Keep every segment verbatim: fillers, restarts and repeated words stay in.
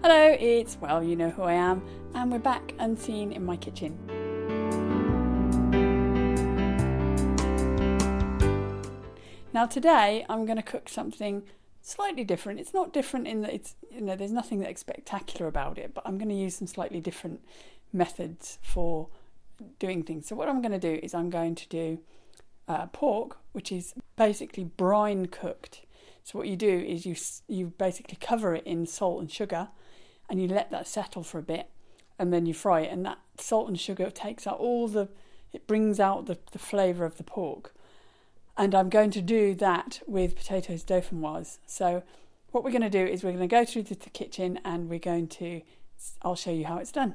Hello, it's, well, you know who I am, and we're back unseen in my kitchen. Now today I'm going to cook something slightly different. It's not different in that it's, you know, there's nothing that's spectacular about it, but I'm going to use some slightly different methods for doing things. So what I'm going to do is I'm going to do uh, pork, which is basically brine cooked. So what you do is you you basically cover it in salt and sugar, and you let that settle for a bit, and then you fry it. And that salt and sugar takes out all the, it brings out the, the flavour of the pork. And I'm going to do that with potatoes dauphinoise. So what we're going to do is we're going to go through the, the kitchen, and we're going to, I'll show you how it's done.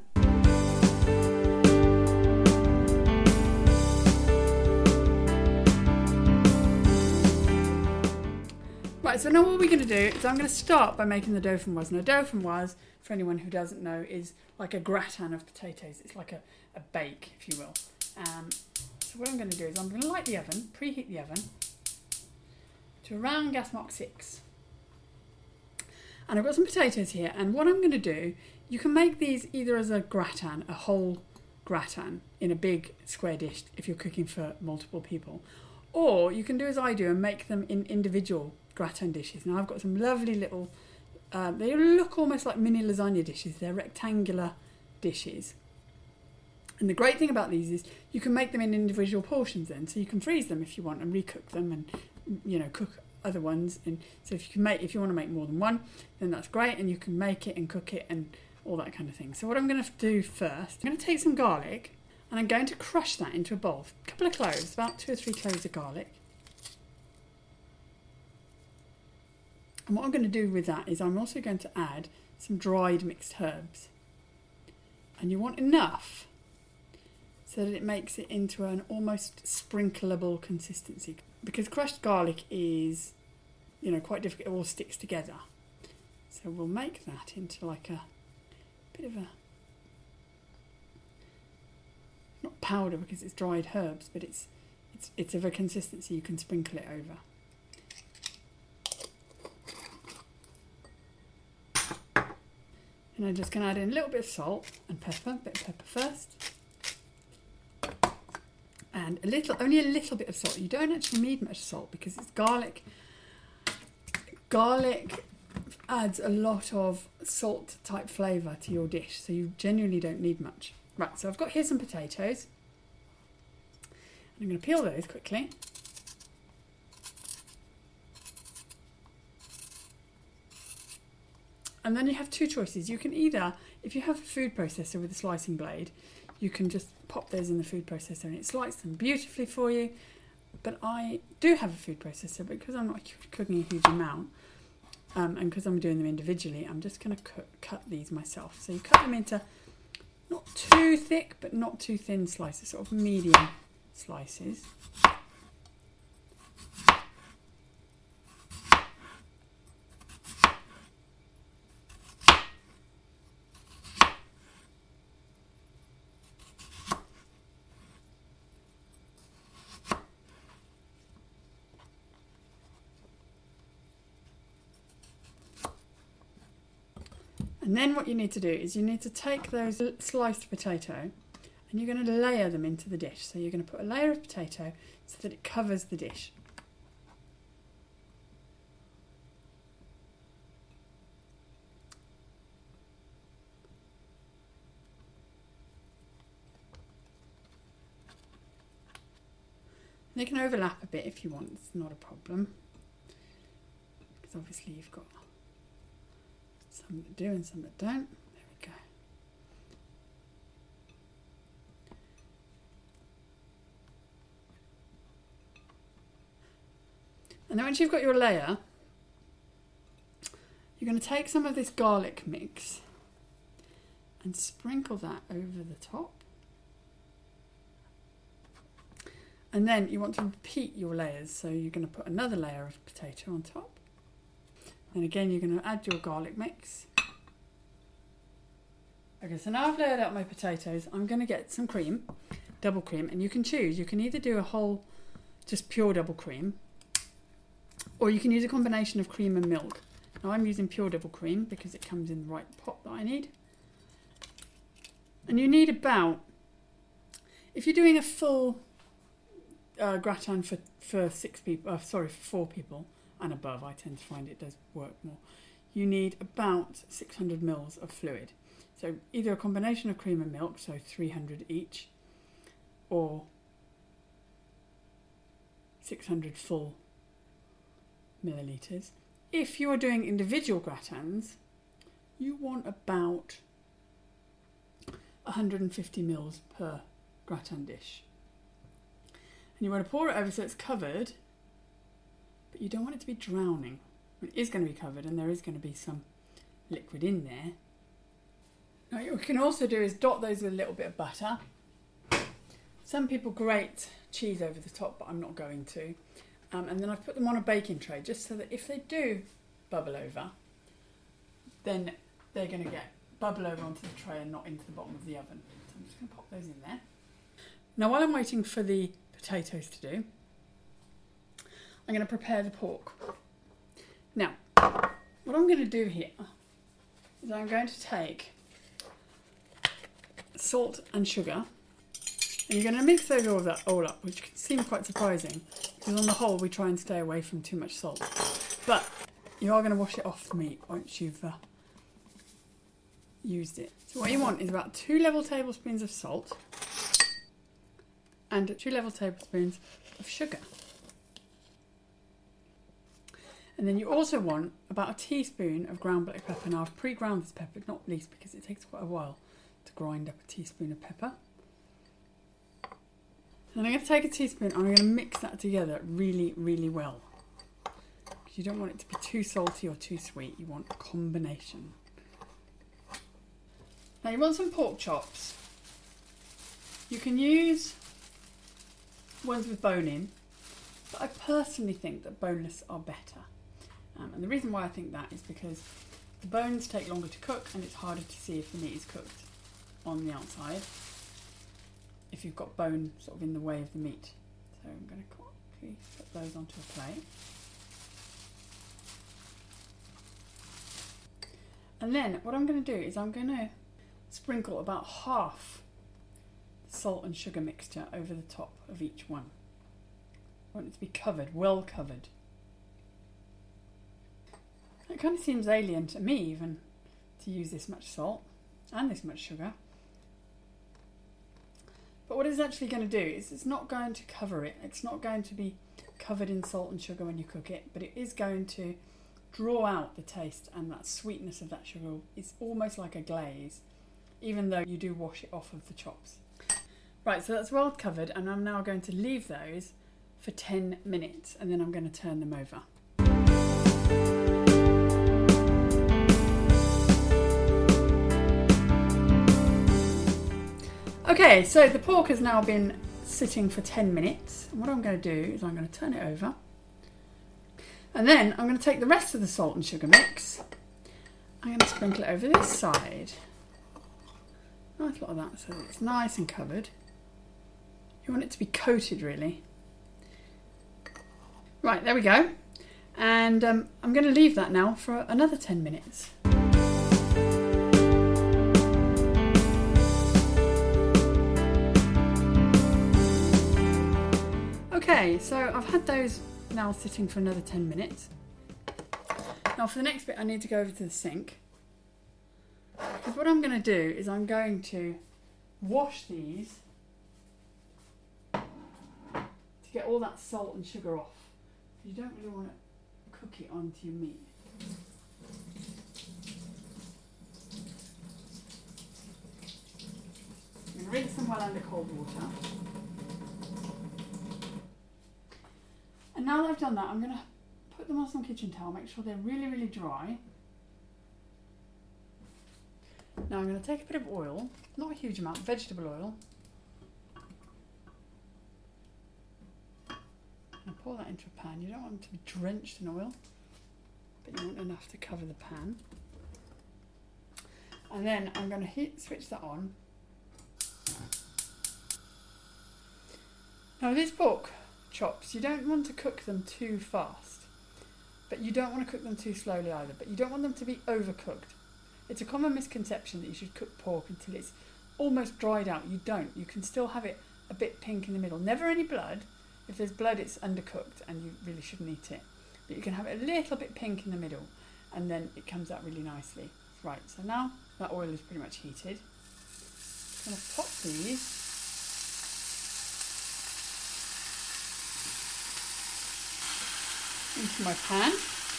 Right, so now what we're going to do is I'm going to start by making the dauphinoise. Now dauphinoise, for anyone who doesn't know, is like a gratin of potatoes. It's like a, a bake, if you will. Um, so what I'm going to do is I'm going to light the oven, preheat the oven to around gas mark six. And I've got some potatoes here, and what I'm going to do, you can make these either as a gratin, a whole gratin in a big square dish if you're cooking for multiple people, or you can do as I do and make them in individual gratin dishes. Now I've got some lovely little, uh, they look almost like mini lasagna dishes. They're rectangular dishes. And the great thing about these is you can make them in individual portions then, so you can freeze them if you want and recook them and, you know, cook other ones. And so if you can make, if you want to make more than one, then that's great, and you can make it and cook it and all that kind of thing. So what I'm going to do first, I'm going to take some garlic and I'm going to crush that into a bowl. A couple of cloves, about two or three cloves of garlic. And what I'm going to do with that is I'm also going to add some dried mixed herbs. And you want enough so that it makes it into an almost sprinkleable consistency. Because crushed garlic is, you know, quite difficult, it all sticks together. So we'll make that into like a bit of a, not powder because it's dried herbs, but it's it's it's of a consistency you can sprinkle it over. And I'm just going to add in a little bit of salt and pepper, a bit of pepper first. And a little, only a little bit of salt. You don't actually need much salt because it's garlic. Garlic adds a lot of salt type flavour to your dish, so you genuinely don't need much. Right, so I've got here some potatoes. And I'm going to peel those quickly. And then you have two choices. You can either, if you have a food processor with a slicing blade, you can just pop those in the food processor and it slices them beautifully for you. But I do have a food processor, but because I'm not cooking a huge amount, um, and because I'm doing them individually, I'm just going to cut, cut these myself. So you cut them into not too thick, but not too thin slices, sort of medium slices. And then what you need to do is you need to take those sliced potato and you're going to layer them into the dish. So you're going to put a layer of potato so that it covers the dish. They can overlap a bit if you want, it's not a problem. Because obviously you've got some that do and some that don't. There we go. And then once you've got your layer, you're going to take some of this garlic mix and sprinkle that over the top. And then you want to repeat your layers, so you're going to put another layer of potato on top. And again, you're going to add your garlic mix. Okay, so now I've layered out my potatoes. I'm going to get some cream, double cream, and you can choose. You can either do a whole, just pure double cream, or you can use a combination of cream and milk. Now I'm using pure double cream because it comes in the right pot that I need. And you need about, if you're doing a full uh, gratin for, for six people, uh, sorry, for four people and above, I tend to find it does work more. You need about six hundred mils of fluid. So either a combination of cream and milk, so three hundred each, or six hundred full millilitres. If you're doing individual gratins, you want about one hundred fifty mils per gratin dish. And you want to pour it over so it's covered, but you don't want it to be drowning. It is going to be covered and there is going to be some liquid in there. Now, what you can also do is dot those with a little bit of butter. Some people grate cheese over the top, but I'm not going to. Um, and then I've put them on a baking tray just so that if they do bubble over, then they're going to get bubble over onto the tray and not into the bottom of the oven. So I'm just going to pop those in there. Now, while I'm waiting for the potatoes to do, I'm going to prepare the pork. Now, what I'm going to do here is I'm going to take salt and sugar, and you're going to mix those all, that, all up, which can seem quite surprising, because on the whole we try and stay away from too much salt. But you are going to wash it off the meat once you've uh, used it. So what you want is about two level tablespoons of salt and two level tablespoons of sugar. And then you also want about a teaspoon of ground black pepper. Now I've pre-ground this pepper, not least because it takes quite a while to grind up a teaspoon of pepper. And I'm going to take a teaspoon and I'm going to mix that together really, really well. Because you don't want it to be too salty or too sweet. You want a combination. Now you want some pork chops. You can use ones with bone in, but I personally think that boneless are better. Um, and the reason why I think that is because the bones take longer to cook and it's harder to see if the meat is cooked on the outside if you've got bone sort of in the way of the meat. So I'm going to quickly put those onto a plate. And then what I'm going to do is I'm going to sprinkle about half the salt and sugar mixture over the top of each one. I want it to be covered, well covered. It kind of seems alien to me even to use this much salt and this much sugar. But what it's actually going to do is it's not going to cover it. It's not going to be covered in salt and sugar when you cook it, but it is going to draw out the taste and that sweetness of that sugar. It's almost like a glaze, even though you do wash it off of the chops. Right, so that's well covered, and I'm now going to leave those for ten minutes, and then I'm going to turn them over. Okay, so the pork has now been sitting for ten minutes. And what I'm going to do is I'm going to turn it over. And then I'm going to take the rest of the salt and sugar mix. I'm going to sprinkle it over this side. Nice lot of that so that it's nice and covered. You want it to be coated really. Right, there we go. And um, I'm going to leave that now for another ten minutes. Okay, so I've had those now sitting for another ten minutes. Now for the next bit I need to go over to the sink. Because what I'm going to do is I'm going to wash these to get all that salt and sugar off. You don't really want to cook it onto your meat. I'm going to rinse them well under cold water. And now that I've done that, I'm going to put them on some kitchen towel, make sure they're really, really dry. Now I'm going to take a bit of oil, not a huge amount, vegetable oil. And pour that into a pan. You don't want them to be drenched in oil, but you want enough to cover the pan. And then I'm going to heat, switch that on. Now these pork chops, you don't want to cook them too fast. but you don't want to cook them too slowly either, but you don't want them to be overcooked. It's a common misconception that you should cook pork until it's almost dried out. You don't. You can still have it a bit pink in the middle. Never any blood. If there's blood, it's undercooked and you really shouldn't eat it. But you can have it a little bit pink in the middle and then it comes out really nicely. Right, so now that oil is pretty much heated. I'm going to pop these into my pan.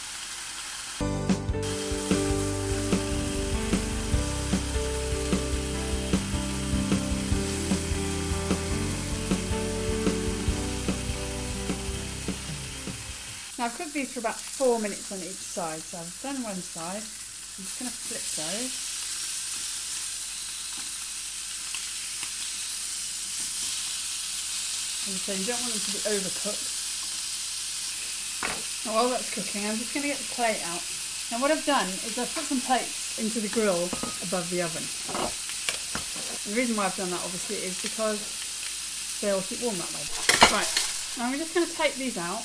Now I've cooked these for about four minutes on each side, so I've done one side. I'm just going to flip those. And so you don't want them to be overcooked. Now while that's cooking, I'm just going to get the plate out. Now what I've done is I've put some plates into the grill above the oven. And the reason why I've done that obviously is because they'll keep warm that way. Right, now I'm just going to take these out.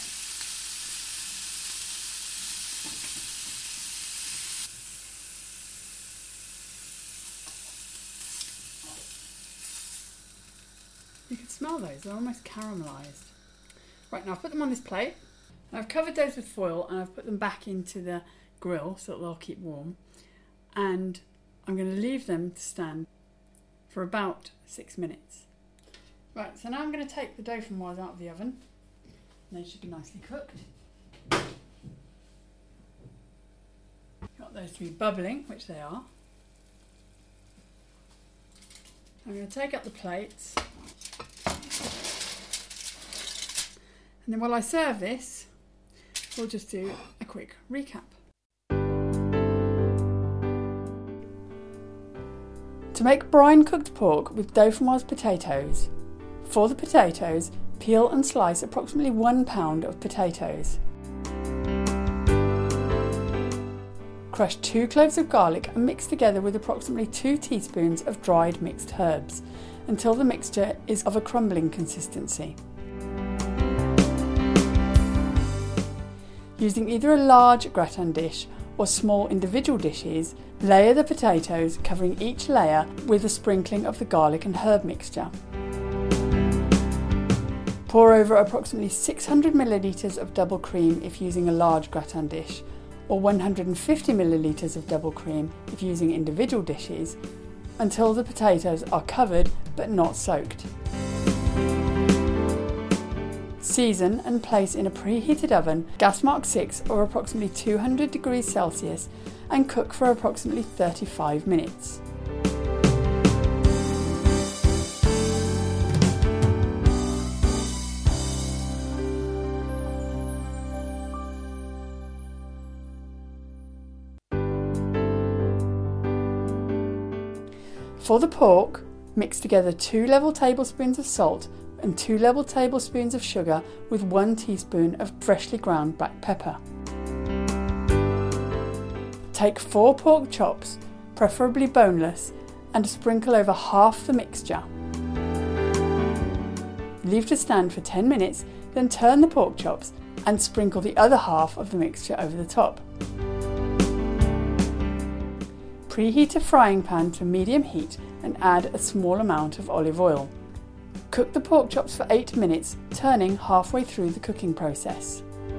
You can smell those, they're almost caramelised. Right, now I've put them on this plate. I've covered those with foil and I've put them back into the grill so that they'll keep warm. And I'm going to leave them to stand for about six minutes. Right, so now I'm going to take the dauphinoise out of the oven. And they should be nicely cooked. Got those to be bubbling, which they are. I'm going to take out the plates. And then while I serve this, we'll just do a quick recap. To make brine cooked pork with dauphinoise potatoes. For the potatoes, peel and slice approximately one pound of potatoes. Crush two cloves of garlic and mix together with approximately two teaspoons of dried mixed herbs until the mixture is of a crumbling consistency. Using either a large gratin dish or small individual dishes, layer the potatoes, covering each layer with a sprinkling of the garlic and herb mixture. Pour over approximately six hundred millilitres of double cream if using a large gratin dish, or one hundred fifty millilitres of double cream if using individual dishes, until the potatoes are covered but not soaked. Season and place in a preheated oven, gas mark six or approximately two hundred degrees Celsius, and cook for approximately thirty-five minutes. For the pork, mix together two level tablespoons of salt and two level tablespoons of sugar with one teaspoon of freshly ground black pepper. Take four pork chops, preferably boneless, and sprinkle over half the mixture. Leave to stand for ten minutes, then turn the pork chops and sprinkle the other half of the mixture over the top. Preheat a frying pan to medium heat and add a small amount of olive oil. Cook the pork chops for eight minutes, turning halfway through the cooking process.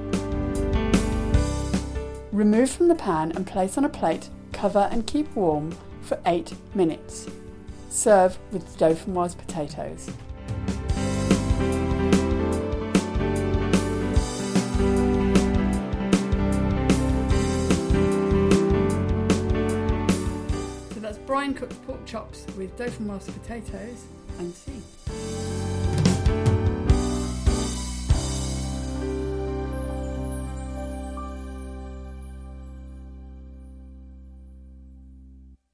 Remove from the pan and place on a plate, cover and keep warm for eight minutes. Serve with dauphinoise potatoes. So that's brine cooked pork chops with dauphinoise potatoes and tea.